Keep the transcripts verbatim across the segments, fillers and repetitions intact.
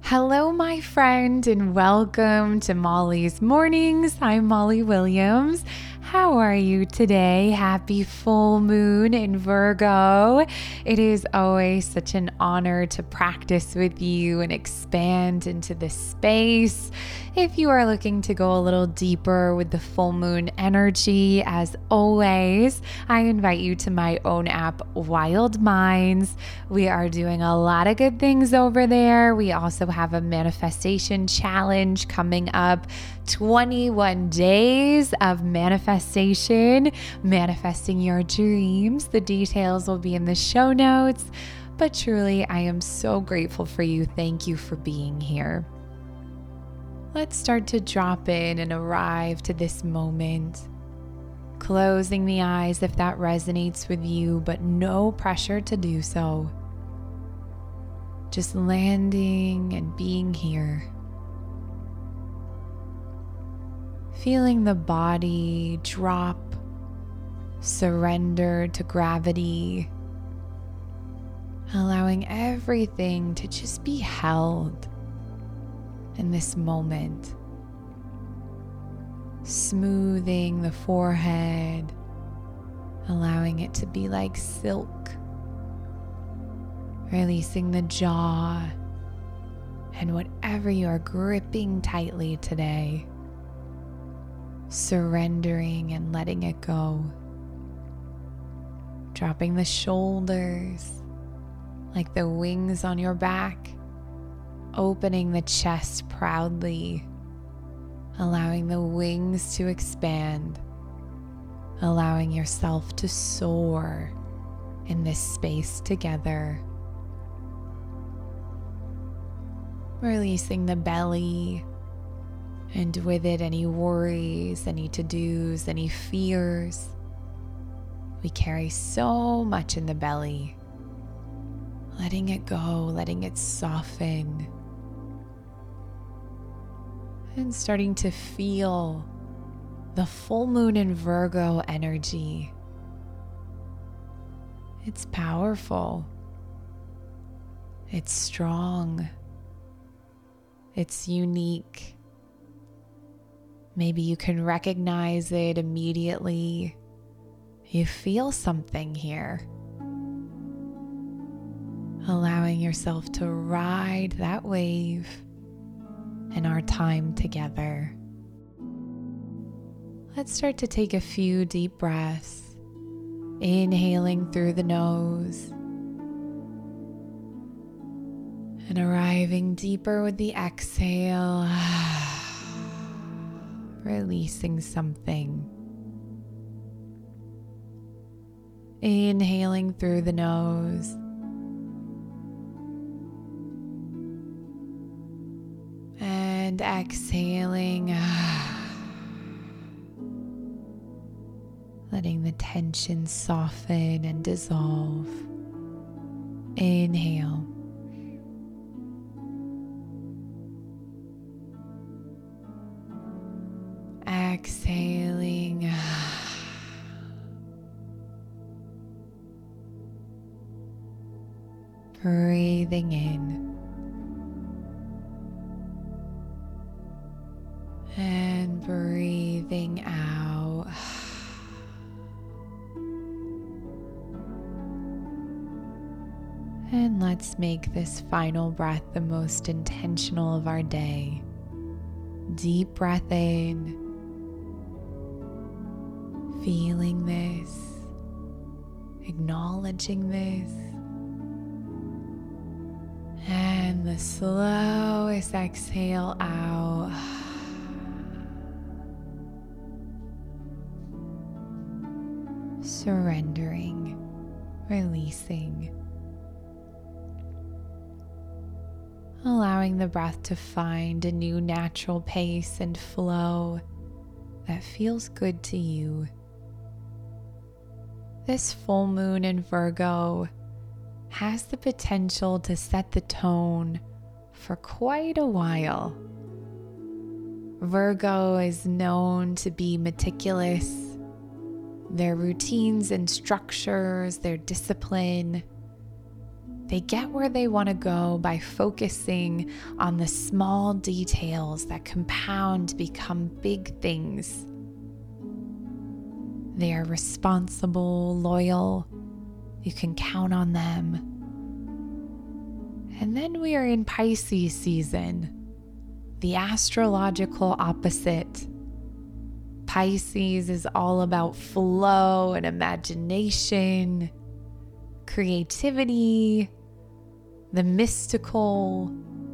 Hello, my friend, and welcome to Molly's Mornings. I'm Molly Williams. How are you today? Happy full moon in Virgo. It is always such an honor to practice with you and expand into this space. If you are looking to go a little deeper with the full moon energy, as always, I invite you to my own app, Wild Minds. We are doing a lot of good things over there. We also have a manifestation challenge coming up, twenty-one days of manifestation, manifesting your dreams. The details will be in the show notes, but truly, I am so grateful for you. Thank you for being here. Let's start to drop in and arrive to this moment. Closing the eyes if that resonates with you, but no pressure to do so. Just landing and being here. Feeling the body drop, surrender to gravity, allowing everything to just be held in this moment. Smoothing the forehead, allowing it to be like silk. Releasing the jaw and whatever you are gripping tightly today. Surrendering and letting it go. Dropping the shoulders like the wings on your back. Opening the chest proudly. Allowing the wings to expand. Allowing yourself to soar in this space together. Releasing the belly, and with it any worries, any to-dos, any fears. We carry so much in the belly. Letting it go, letting it soften. And starting to feel the full moon in Virgo energy. It's powerful. It's strong. It's unique. Maybe you can recognize it immediately. You feel something here. Allowing yourself to ride that wave in our time together. Let's start to take a few deep breaths. Inhaling through the nose. And arriving deeper with the exhale, releasing something. Inhaling through the nose. And exhaling, letting the tension soften and dissolve. Inhale. Exhaling. Breathing in. And breathing out. And let's make this final breath the most intentional of our day. Deep breath in. Feeling this, acknowledging this, and the slowest exhale out. Surrendering, releasing, allowing the breath to find a new natural pace and flow that feels good to you. This full moon in Virgo has the potential to set the tone for quite a while. Virgo is known to be meticulous. Their routines and structures, their discipline, They get where they want to go by focusing on the small details that compound to become big things. They are responsible, loyal. You can count on them. And then we are in Pisces season, the astrological opposite. Pisces is all about flow and imagination, creativity, the mystical.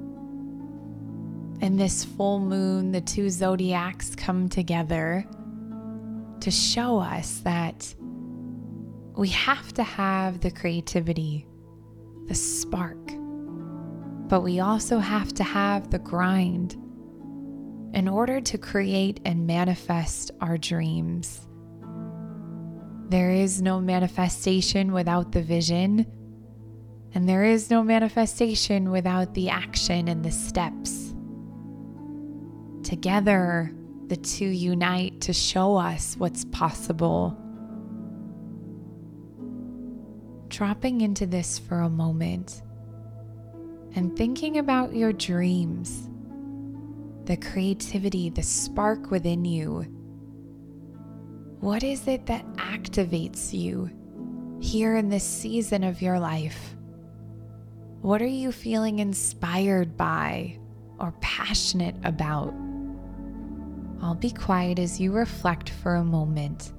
In this full moon, the two zodiacs come together to show us that we have to have the creativity, the spark, but we also have to have the grind in order to create and manifest our dreams. There is no manifestation without the vision, and there is no manifestation without the action and the steps. Together, the two unite to show us what's possible. Dropping into this for a moment and thinking about your dreams, the creativity, the spark within you. What is it that activates you here in this season of your life? What are you feeling inspired by or passionate about? I'll be quiet as you reflect for a moment.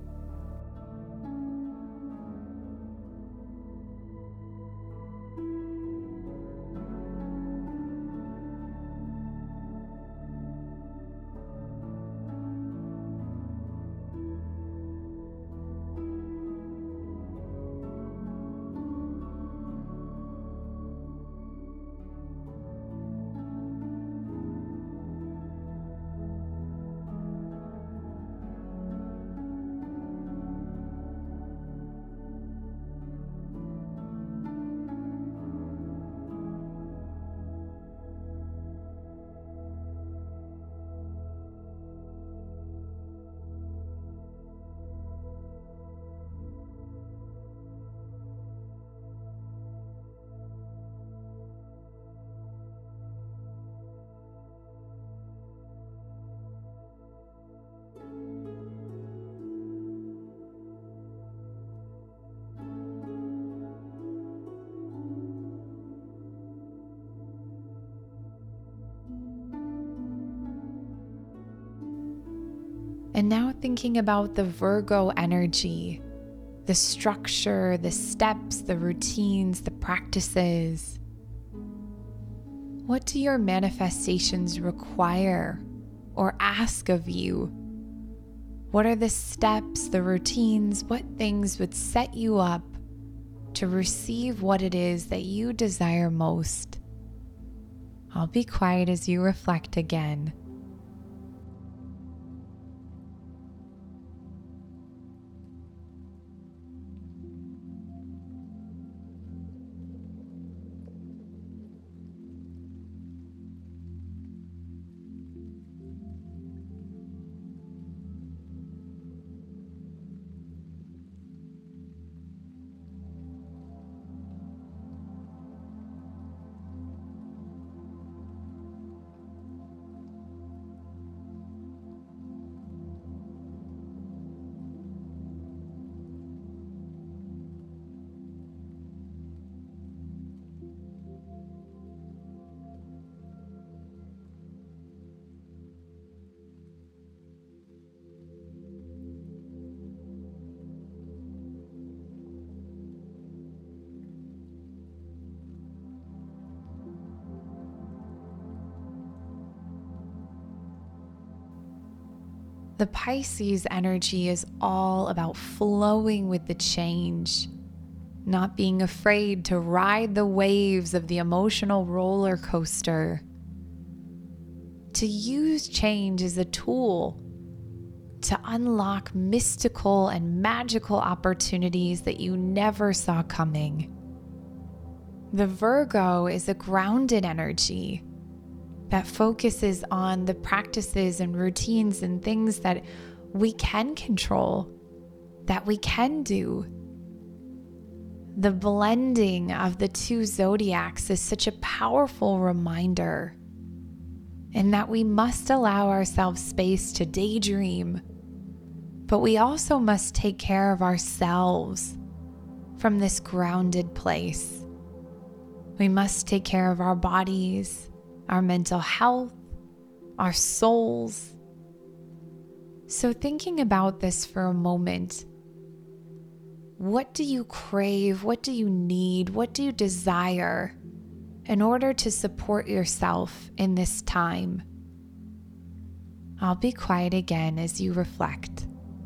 And now thinking about the Virgo energy, the structure, the steps, the routines, the practices. What do your manifestations require or ask of you? What are the steps, the routines, what things would set you up to receive what it is that you desire most? I'll be quiet as you reflect again. The Pisces energy is all about flowing with the change, not being afraid to ride the waves of the emotional roller coaster. To use change as a tool to unlock mystical and magical opportunities that you never saw coming. The Virgo is a grounded energy that focuses on the practices and routines and things that we can control, that we can do. The blending of the two zodiacs is such a powerful reminder, and that we must allow ourselves space to daydream, but we also must take care of ourselves from this grounded place. We must take care of our bodies, our mental health, our souls. So thinking about this for a moment, what do you crave? What do you need? What do you desire in order to support yourself in this time? I'll be quiet again as you reflect.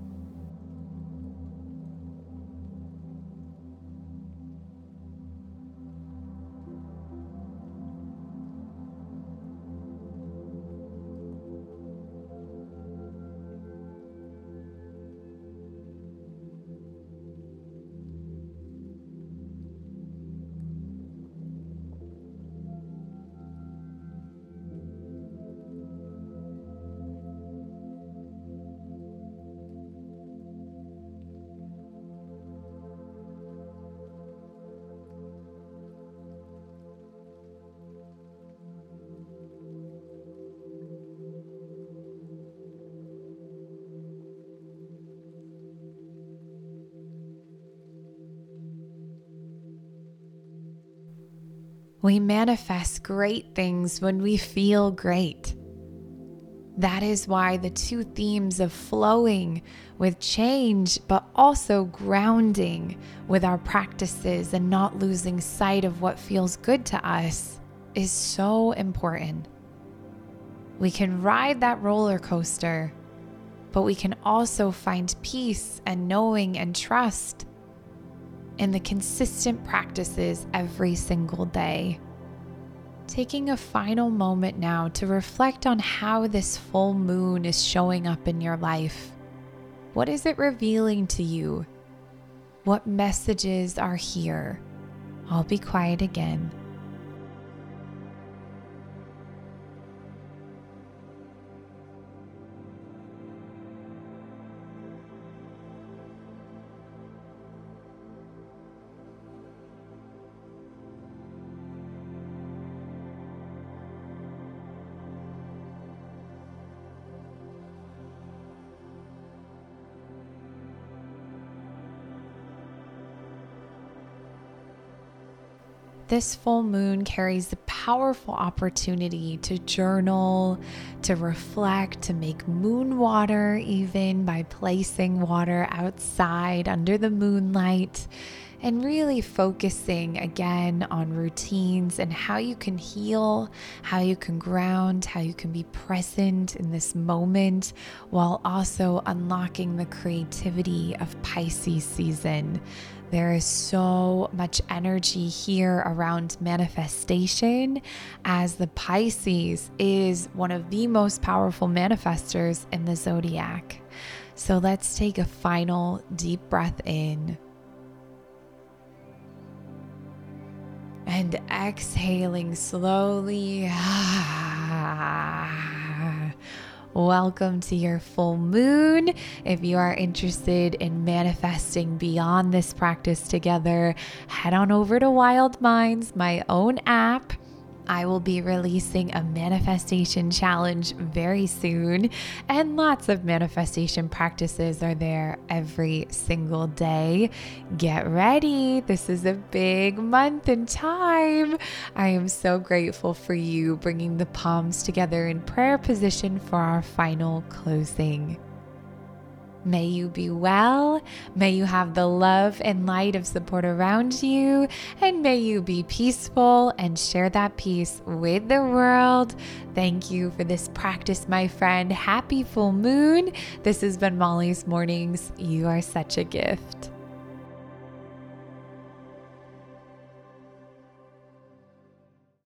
We manifest great things when we feel great. That is why the two themes of flowing with change, but also grounding with our practices and not losing sight of what feels good to us, is so important. We can ride that roller coaster, but we can also find peace and knowing and trust in the consistent practices every single day. Taking a final moment now to reflect on how this full moon is showing up in your life. What is it revealing to you? What messages are here? I'll be quiet again. This full moon carries the powerful opportunity to journal, to reflect, to make moon water, even by placing water outside under the moonlight, and really focusing again on routines and how you can heal, how you can ground, how you can be present in this moment while also unlocking the creativity of Pisces season. There is so much energy here around manifestation, as the Pisces is one of the most powerful manifestors in the zodiac. So let's take a final deep breath in. And exhaling slowly. Welcome to your full moon. If you are interested in manifesting beyond this practice together, head on over to Wild Minds, my own app. I will be releasing a manifestation challenge very soon, and lots of manifestation practices are there every single day. Get ready. This is a big month and time. I am so grateful for you bringing the palms together in prayer position for our final closing. May you be well, may you have the love and light of support around you, and may you be peaceful and share that peace with the world. Thank you for this practice, my friend. Happy full moon. This has been Molly's Mornings. You are such a gift.